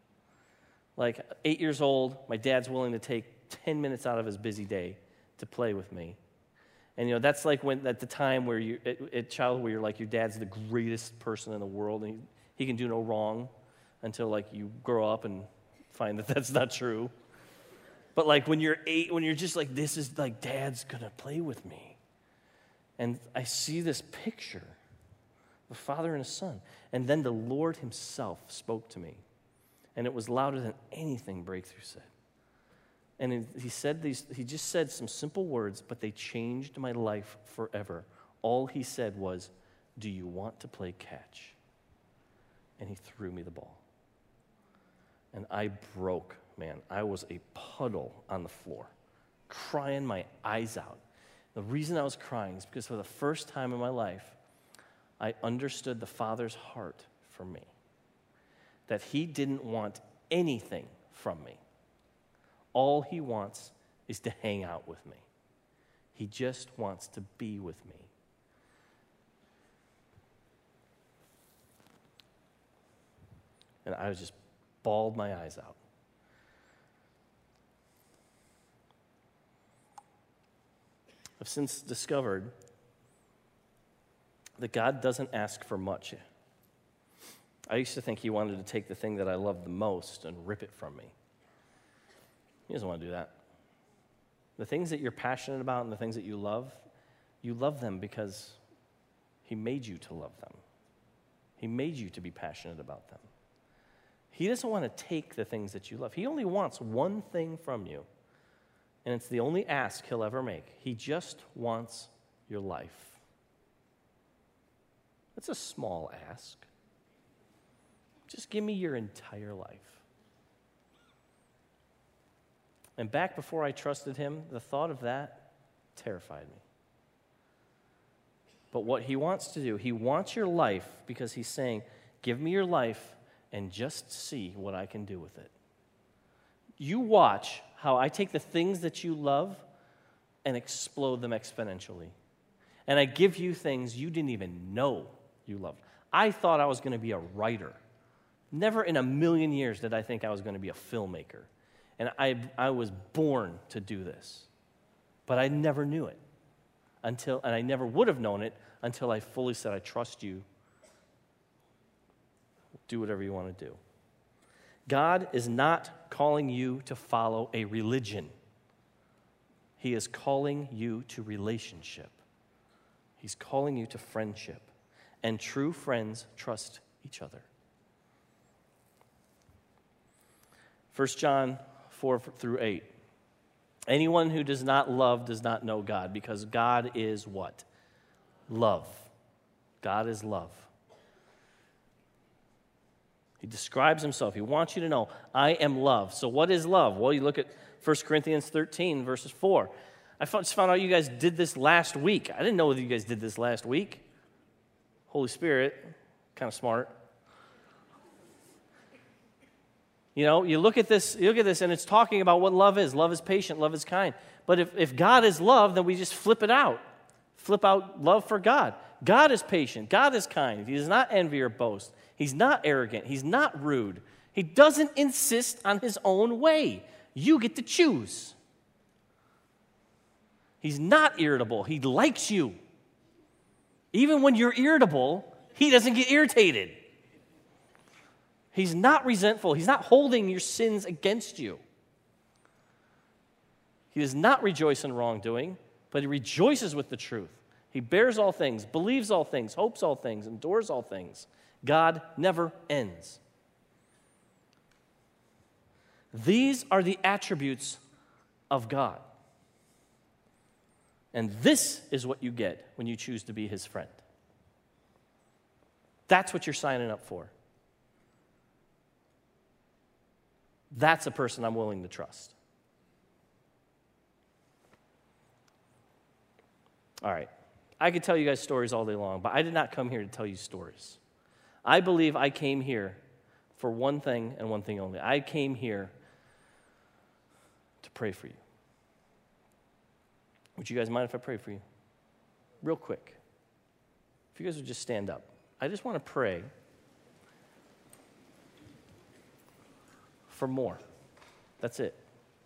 Like eight years old, my dad's willing to take ten minutes out of his busy day to play with me. And, you know, that's like when at the time where you, at, at childhood, where you're like, your dad's the greatest person in the world, and he, he can do no wrong until, like, you grow up and find that that's not true. But, like, when you're eight, when you're just like, this is, like, Dad's going to play with me. And I see this picture of a father and a son. And then the Lord himself spoke to me. And it was louder than anything Breakthrough said. And he said these, he just said some simple words, but they changed my life forever. All he said was, "Do you want to play catch?" And he threw me the ball. And I broke, man. I was a puddle on the floor, crying my eyes out. The reason I was crying is because for the first time in my life, I understood the Father's heart for me. That he didn't want anything from me. All he wants is to hang out with me. He just wants to be with me. And I was just bawled my eyes out. I've since discovered that God doesn't ask for much. I used to think he wanted to take the thing that I loved the most and rip it from me. He doesn't want to do that. The things that you're passionate about and the things that you love, you love them because he made you to love them. He made you to be passionate about them. He doesn't want to take the things that you love. He only wants one thing from you, and it's the only ask he'll ever make. He just wants your life. That's a small ask. Just give me your entire life. And back before I trusted him, the thought of that terrified me. But what he wants to do, he wants your life because he's saying, give me your life and just see what I can do with it. You watch how I take the things that you love and explode them exponentially. And I give you things you didn't even know you loved. I thought I was going to be a writer. Never in a million years did I think I was going to be a filmmaker. And I, I was born to do this. But I never knew it until, and I never would have known it until I fully said, I trust you. Do whatever you want to do. God is not calling you to follow a religion. He is calling you to relationship. He's calling you to friendship. And true friends trust each other. First John four through eight. Anyone who does not love does not know God, because God is what? Love. God is love. He describes himself. He wants you to know, I am love. So what is love? Well, you look at First Corinthians thirteen, verses four. I just found out you guys did this last week. I didn't know that you guys did this last week. Holy Spirit, kind of smart. You know, you look at this, you look at this, and it's talking about what love is. Love is patient, love is kind. But if, if God is love, then we just flip it out. Flip out love for God. God is patient. God is kind. He does not envy or boast. He's not arrogant. He's not rude. He doesn't insist on his own way. You get to choose. He's not irritable. He likes you. Even when you're irritable, he doesn't get irritated. He's not resentful. He's not holding your sins against you. He does not rejoice in wrongdoing, but he rejoices with the truth. He bears all things, believes all things, hopes all things, endures all things. God never ends. These are the attributes of God. And this is what you get when you choose to be his friend. That's what you're signing up for. That's a person I'm willing to trust. All right. I could tell you guys stories all day long, but I did not come here to tell you stories. I believe I came here for one thing and one thing only. I came here to pray for you. Would you guys mind if I pray for you? Real quick. If you guys would just stand up. I just want to pray for more. That's it.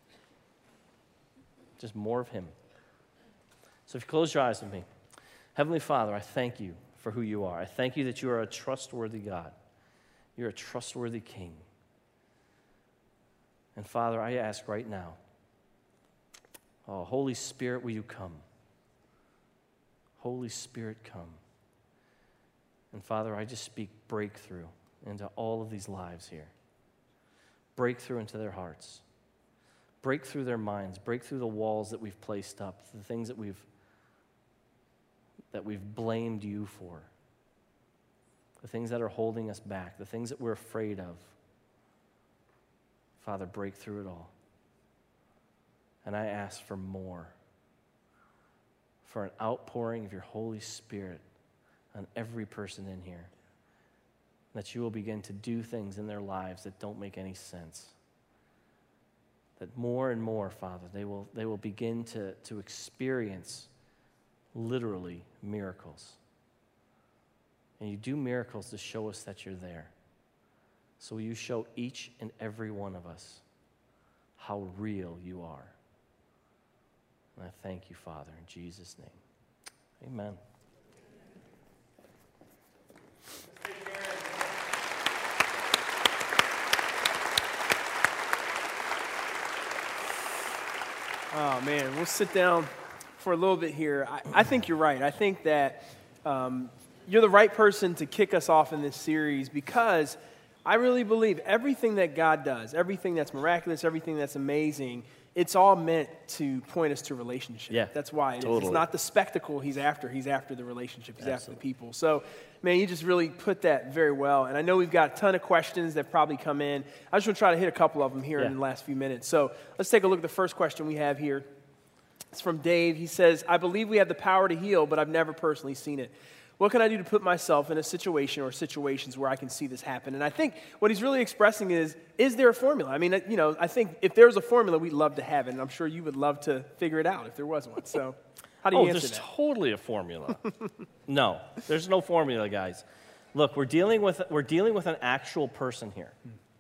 Just more of him. So if you close your eyes with me. Heavenly Father, I thank you for who you are. I thank you that you are a trustworthy God. You're a trustworthy King. And Father, I ask right now, oh, Holy Spirit, will you come? Holy Spirit, come. And Father, I just speak breakthrough into all of these lives here. Breakthrough into their hearts. Break through their minds. Break through the walls that we've placed up, the things that we've that we've blamed you for, the things that are holding us back, the things that we're afraid of. Father, break through it all. And I ask for more, for an outpouring of your Holy Spirit on every person in here, that you will begin to do things in their lives that don't make any sense. That more and more, Father, they will, they will begin to, to experience literally miracles. And you do miracles to show us that you're there. So will you show each and every one of us how real you are. And I thank you, Father, in Jesus' name. Amen. Oh, man, we'll sit down for a little bit here. I, I think you're right. I think that um, you're the right person to kick us off in this series because I really believe everything that God does, everything that's miraculous, everything that's amazing, it's all meant to point us to relationship. Yeah, that's why it totally. is. It's not the spectacle he's after. He's after the relationship. He's Absolutely. after the people. So, man, you just really put that very well. And I know we've got a ton of questions that probably come in. I just want to try to hit a couple of them here yeah. in the last few minutes. So let's take a look at the first question we have here. It's from Dave. He says, I believe we have the power to heal, but I've never personally seen it. What can I do to put myself in a situation or situations where I can see this happen? And I think what he's really expressing is, is there a formula? I mean, you know, I think if there's a formula, we'd love to have it. And I'm sure you would love to figure it out if there was one. So how do you oh, answer there's that? totally a formula. No, there's no formula, guys. Look, we're dealing with we're dealing with an actual person here.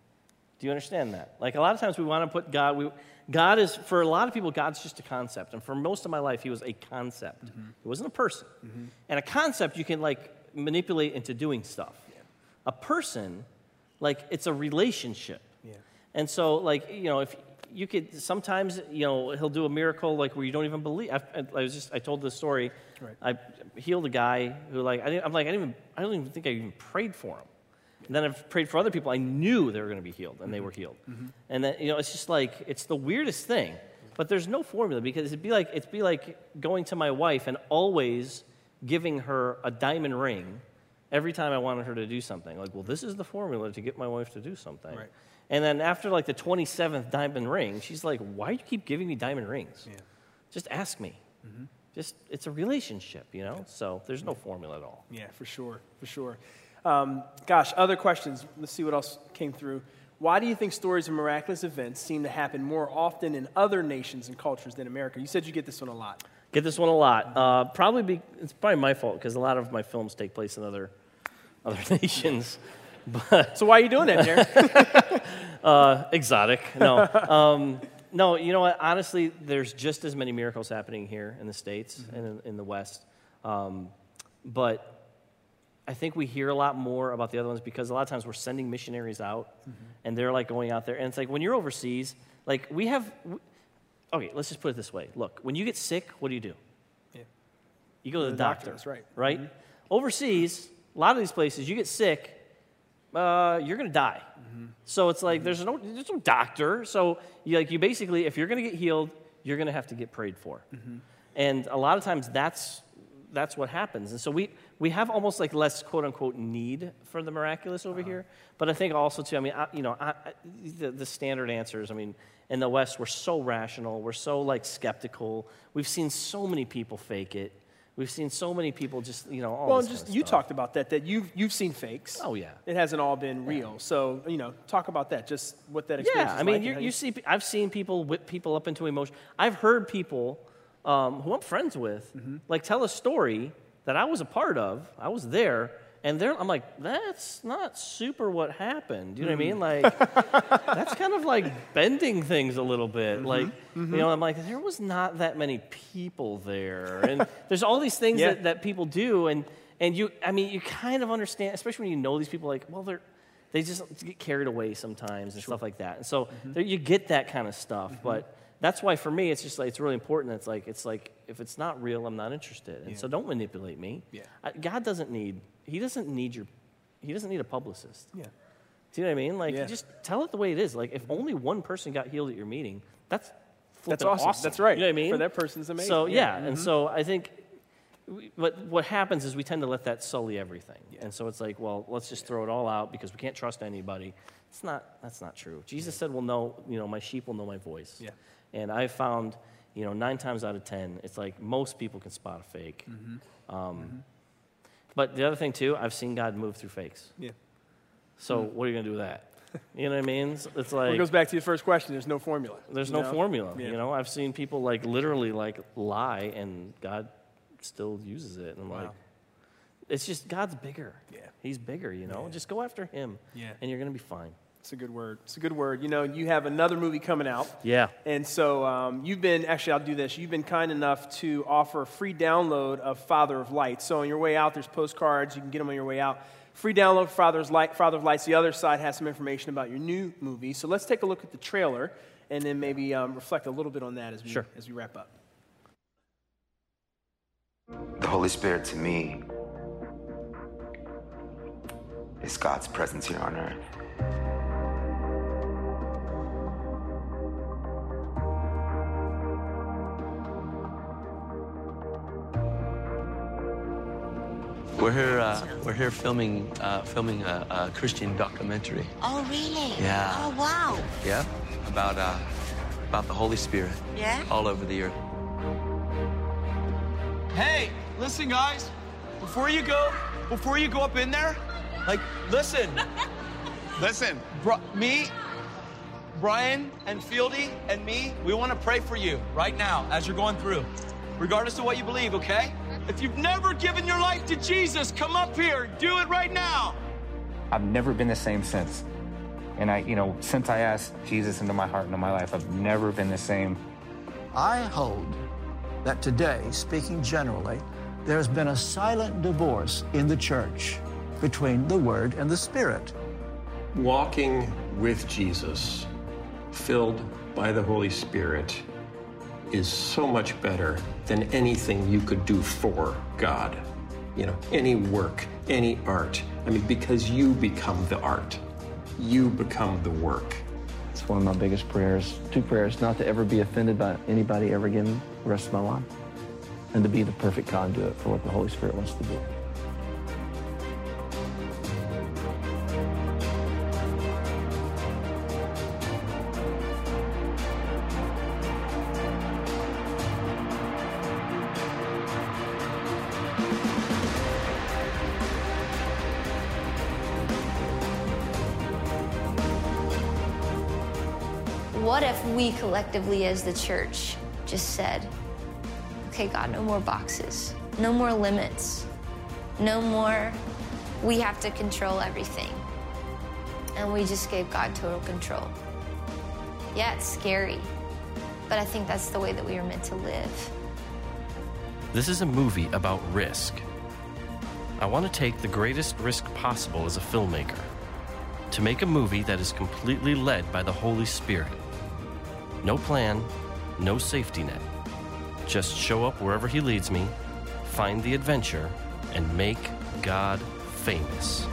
Do you understand that? Like a lot of times we want to put God, we, God is, for a lot of people, God's just a concept. And for most of my life, he was a concept. Mm-hmm. He wasn't a person. Mm-hmm. And a concept you can like manipulate into doing stuff. Yeah. A person, like it's a relationship. Yeah. And so like, you know, if you could, sometimes, you know, he'll do a miracle like where you don't even believe. I, I was just, I told this story. Right. I healed a guy who like, I didn't, I'm like, I didn't even, I don't even think I even prayed for him. And then I've prayed for other people. I knew they were going to be healed, and mm-hmm. they were healed. Mm-hmm. And then, you know, it's just like, it's the weirdest thing. But there's no formula because it'd be like, it'd be like going to my wife and always giving her a diamond ring every time I wanted her to do something. Like, well, this is the formula to get my wife to do something. Right. And then after like the twenty-seventh diamond ring, she's like, why do you keep giving me diamond rings? Yeah. Just ask me. Mm-hmm. Just, it's a relationship, you know? Yeah. So there's no formula at all. Yeah, for sure, for sure. Um, gosh, other questions. Let's see what else came through. Why do you think stories of miraculous events seem to happen more often in other nations and cultures than America? You said you get this one a lot. Get this one a lot. Uh, probably be, it's probably my fault because a lot of my films take place in other other nations. But so why are you doing that, Darren? uh, exotic. No. Um, no, you know what? Honestly, there's just as many miracles happening here in the States mm-hmm. and in, in the West. Um, but I think we hear a lot more about the other ones because a lot of times we're sending missionaries out, mm-hmm. and they're like going out there. And it's like when you're overseas, like we have, we, okay, let's just put it this way. Look, when you get sick, what do you do? Yeah. You go to the, the doctor, doctor. That's right. Right? Mm-hmm. Overseas, a lot of these places, you get sick, uh, you're going to die. Mm-hmm. So it's like mm-hmm. there's no there's no doctor. So you like you basically, if you're going to get healed, you're going to have to get prayed for. Mm-hmm. And a lot of times that's that's what happens. And so we, we have almost like less quote-unquote need for the miraculous over uh-huh. here. But I think also, too, I mean, I, you know, I, I, the, the standard answers, I mean, in the West, we're so rational. We're so, like, skeptical. We've seen so many people fake it. We've seen so many people just, you know, all well, this just kind of you stuff. talked about that, that you've, you've seen fakes. Oh, yeah. It hasn't all been real. So, you know, talk about that, just what that experience yeah, is I mean, like you, you you see, I've seen people whip people up into emotion. I've heard people um, who I'm friends with, mm-hmm. like, tell a story that I was a part of, I was there, and they're, I'm like, that's not super what happened. You know mm-hmm. what I mean? Like, that's kind of like bending things a little bit. Mm-hmm. Like, mm-hmm. you know, I'm like, there was not that many people there. And there's all these things yeah. that, that people do, and, and you, I mean, you kind of understand, especially when you know these people, like, well, they're, they just get carried away sometimes and sure. stuff like that. And so mm-hmm. there, you get that kind of stuff, mm-hmm. but that's why for me, it's just like, it's really important. It's like, it's like, if it's not real, I'm not interested. And yeah. so don't manipulate me. Yeah. I, God doesn't need, he doesn't need your, he doesn't need a publicist. Yeah. Do you know what I mean? Like, yeah. just tell it the way it is. Like, if only one person got healed at your meeting, that's That's awesome. awesome. That's right. You know what I mean? For that person's amazing. So, yeah. yeah. Mm-hmm. And mm-hmm. so I think but what happens is we tend to let that sully everything. Yeah. And so it's like, well, let's just throw it all out because we can't trust anybody. It's not, that's not true. Jesus yeah. said, well, no, you know, my sheep will know my voice. Yeah. And I found, you know, nine times out of ten, it's like most people can spot a fake. Mm-hmm. Um, mm-hmm. But the other thing, too, I've seen God move through fakes. Yeah. So mm-hmm. what are you going to do with that? You know what I mean? It's like... Well, it goes back to your first question. There's no formula. There's no know? formula. Yeah. You know, I've seen people, like, literally, like, lie, and God still uses it. And I'm wow. like, it's just, God's bigger. Yeah. He's bigger, you know? Yeah. Just go after him, yeah. and you're going to be fine. It's a good word. It's a good word. You know, you have another movie coming out. Yeah. And so um, you've been, actually, I'll do this. You've been kind enough to offer a free download of Father of Lights. So on your way out, there's postcards. You can get them on your way out. Free download for Father's Light, Father of Lights. The other side has some information about your new movie. So let's take a look at the trailer and then maybe um, reflect a little bit on that as we, sure. as we wrap up. The Holy Spirit to me is God's presence here on earth. We're here. Uh, we're here filming uh, filming a, a Christian documentary. Oh, really? Yeah. Oh, wow. Yeah, about uh, about the Holy Spirit. Yeah. All over the earth. Hey, listen, guys. Before you go, before you go up in there, like, listen, listen. Bro, me, Brian, and Fieldy, and me, we want to pray for you right now as you're going through, regardless of what you believe. Okay? If you've never given your life to Jesus, come up here. Do it right now. I've never been the same since. And I, you know, since I asked Jesus into my heart and into my life, I've never been the same. I hold that today, speaking generally, there's been a silent divorce in the church between the Word and the Spirit. Walking with Jesus, filled by the Holy Spirit, is so much better than anything you could do for God. You know, any work, any art. I mean, because you become the art. You become the work. It's one of my biggest prayers, two prayers, not to ever be offended by anybody ever again the rest of my life, and to be the perfect conduit for what the Holy Spirit wants to do. What if we collectively as the church just said, okay, God, no more boxes, no more limits, no more, we have to control everything. And we just gave God total control. Yeah, it's scary, but I think that's the way that we are meant to live. This is a movie about risk. I want to take the greatest risk possible as a filmmaker, to make a movie that is completely led by the Holy Spirit. No plan, no safety net. Just show up wherever he leads me, find the adventure, and make God famous.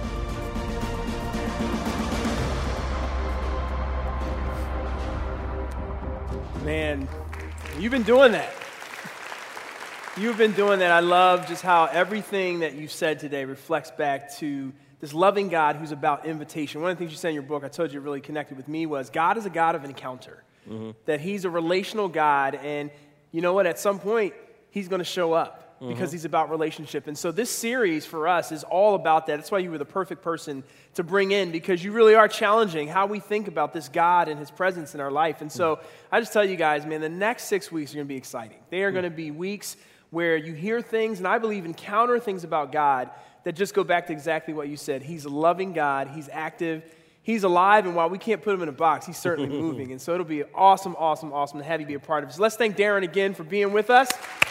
Man, you've been doing that. You've been doing that. I love just how everything that you said today reflects back to this loving God who's about invitation. One of the things you said in your book, I told you it really connected with me, was God is a God of encounter. Mm-hmm. That he's a relational God, and you know what? At some point, he's going to show up because mm-hmm. he's about relationship. And so this series for us is all about that. That's why you were the perfect person to bring in, because you really are challenging how we think about this God and his presence in our life. And so mm-hmm. I just tell you guys, man, the next six weeks are going to be exciting. They are mm-hmm. going to be weeks where you hear things, and I believe encounter things about God that just go back to exactly what you said. He's a loving God. He's active. He's alive, and while we can't put him in a box, he's certainly moving. And so it'll be awesome, awesome, awesome to have you be a part of it. So let's thank Darren again for being with us.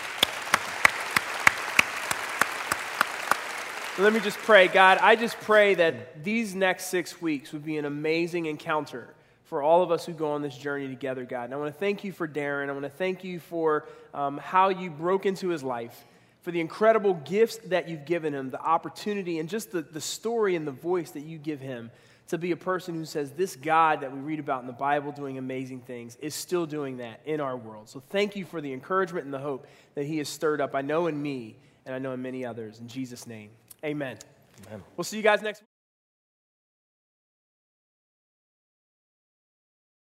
So let me just pray. God, I just pray that these next six weeks would be an amazing encounter for all of us who go on this journey together, God. And I want to thank you for Darren. I want to thank you for um, how you broke into his life, for the incredible gifts that you've given him, the opportunity, and just the, the story and the voice that you give him to be a person who says this God that we read about in the Bible doing amazing things is still doing that in our world. So thank you for the encouragement and the hope that he has stirred up, I know in me, and I know in many others. In Jesus' name, amen. Amen. We'll see you guys next week.